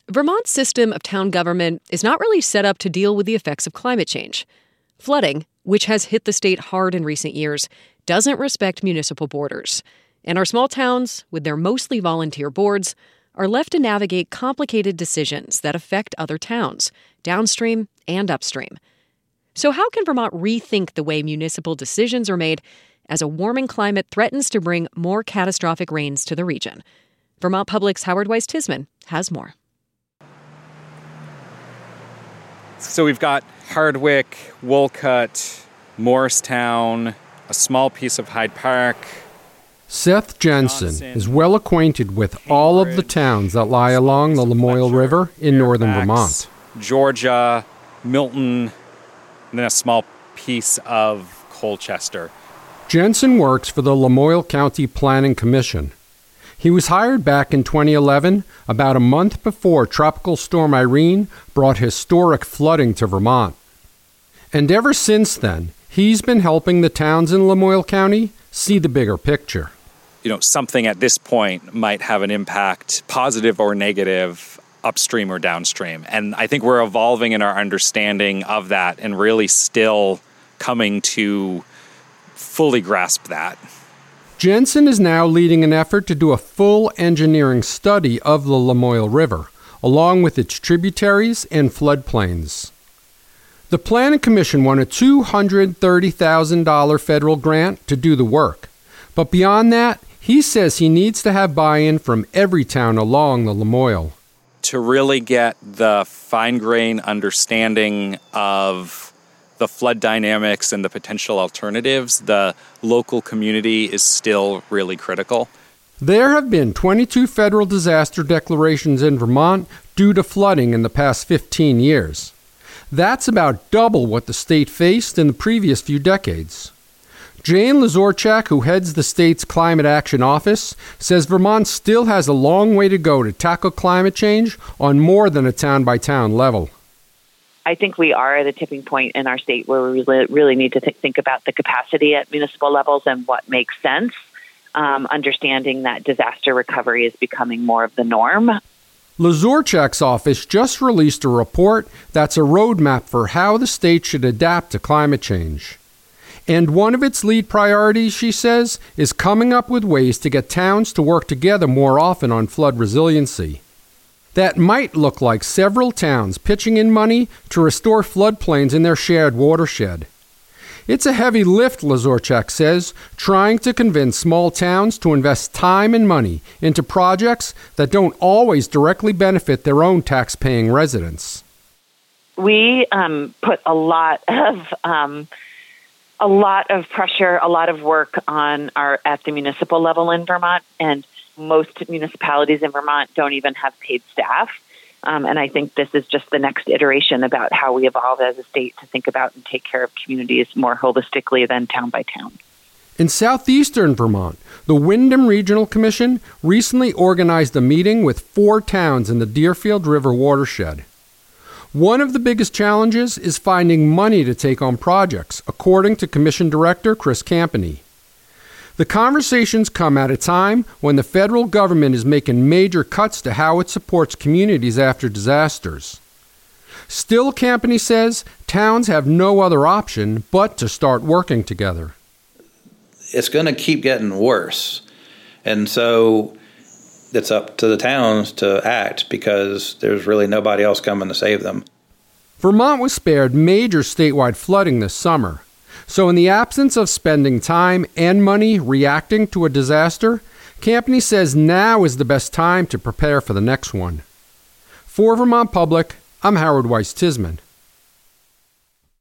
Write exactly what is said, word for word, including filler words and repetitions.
Vermont's system of town government is not really set up to deal with the effects of climate change. Flooding, which has hit the state hard in recent years, doesn't respect municipal borders. And our small towns, with their mostly volunteer boards, are left to navigate complicated decisions that affect other towns, downstream and upstream. So how can Vermont rethink the way municipal decisions are made as a warming climate threatens to bring more catastrophic rains to the region? Vermont Public's Howard Weiss-Tisman has more. So we've got Hardwick, Wolcott, Morristown, a small piece of Hyde Park. Seth Jensen is well acquainted with all of the towns that lie along the Lamoille River in northern Vermont. Georgia, Milton, and then a small piece of Colchester. Jensen works for the Lamoille County Planning Commission. He was hired back in twenty eleven, about a month before Tropical Storm Irene brought historic flooding to Vermont. And ever since then, he's been helping the towns in Lamoille County see the bigger picture. You know, something at this point might have an impact, positive or negative, upstream or downstream. And I think we're evolving in our understanding of that and really still coming to fully grasp that. Jensen is now leading an effort to do a full engineering study of the Lamoille River, along with its tributaries and floodplains. The Planning Commission won a two hundred thirty thousand dollars federal grant to do the work. But beyond that, he says he needs to have buy-in from every town along the Lamoille. To really get the fine-grained understanding of the flood dynamics and the potential alternatives, the local community is still really critical. There have been twenty-two federal disaster declarations in Vermont due to flooding in the past fifteen years. That's about double what the state faced in the previous few decades. Jane Lazorchak, who heads the state's Climate Action Office, says Vermont still has a long way to go to tackle climate change on more than a town-by-town level. I think we are at a tipping point in our state where we really need to th- think about the capacity at municipal levels and what makes sense, um, understanding that disaster recovery is becoming more of the norm. Lazorchak's office just released a report that's a roadmap for how the state should adapt to climate change. And one of its lead priorities, she says, is coming up with ways to get towns to work together more often on flood resiliency. That might look like several towns pitching in money to restore floodplains in their shared watershed. It's a heavy lift, Lazorchak says, trying to convince small towns to invest time and money into projects that don't always directly benefit their own tax-paying residents. We um, put a lot of um, a lot of pressure, a lot of work on our at the municipal level in Vermont, and most municipalities in Vermont don't even have paid staff. Um, and I think this is just the next iteration about how we evolve as a state to think about and take care of communities more holistically than town by town. In southeastern Vermont, the Windham Regional Commission recently organized a meeting with four towns in the Deerfield River watershed. One of the biggest challenges is finding money to take on projects, according to Commission Director Chris Campany. The conversations come at a time when the federal government is making major cuts to how it supports communities after disasters. Still, Campany says, towns have no other option but to start working together. It's going to keep getting worse. And so it's up to the towns to act because there's really nobody else coming to save them. Vermont was spared major statewide flooding this summer. So in the absence of spending time and money reacting to a disaster, Campany says now is the best time to prepare for the next one. For Vermont Public, I'm Howard Weiss-Tisman.